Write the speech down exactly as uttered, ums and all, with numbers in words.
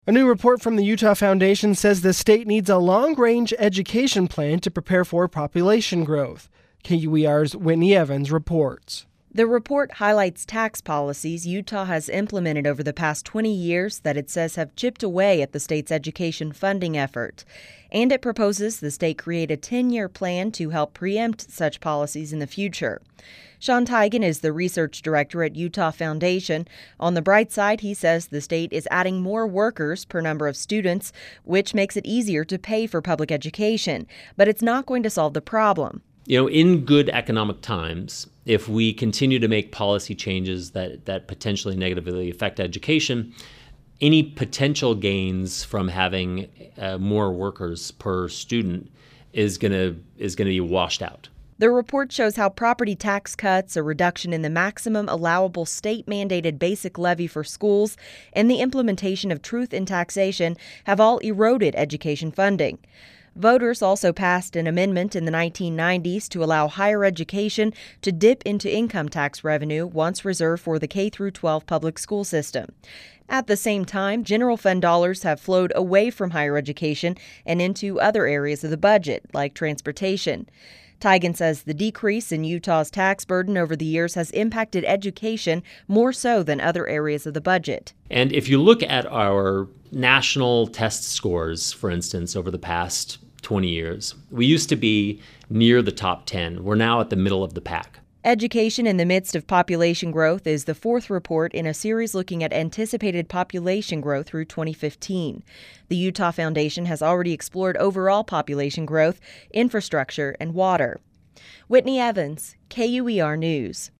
A new report from the Utah Foundation says the state needs a long-range education plan to prepare for population growth. K U E R's Whitney Evans reports. The report highlights tax policies Utah has implemented over the past twenty years that it says have chipped away at the state's education funding effort. And it proposes the state create a ten-year plan to help preempt such policies in the future. Sean Teigen is the research director at Utah Foundation. On the bright side, he says the state is adding more workers per number of students, which makes it easier to pay for public education. But it's not going to solve the problem. You know, in good economic times, if we continue to make policy changes that, that potentially negatively affect education, any potential gains from having uh, more workers per student is going to is going to be washed out. The report shows how property tax cuts, a reduction in the maximum allowable state-mandated basic levy for schools, and the implementation of truth in taxation have all eroded education funding. Voters also passed an amendment in the nineteen nineties to allow higher education to dip into income tax revenue once reserved for the K through twelve public school system. At the same time, general fund dollars have flowed away from higher education and into other areas of the budget, like transportation. Teigen says the decrease in Utah's tax burden over the years has impacted education more so than other areas of the budget. And if you look at our national test scores, for instance, over the past twenty years, we used to be near the top ten. We're now at the middle of the pack. Education in the midst of population growth is the fourth report in a series looking at anticipated population growth through twenty fifteen. The Utah Foundation has already explored overall population growth, infrastructure, and water. Whitney Evans, K U E R News.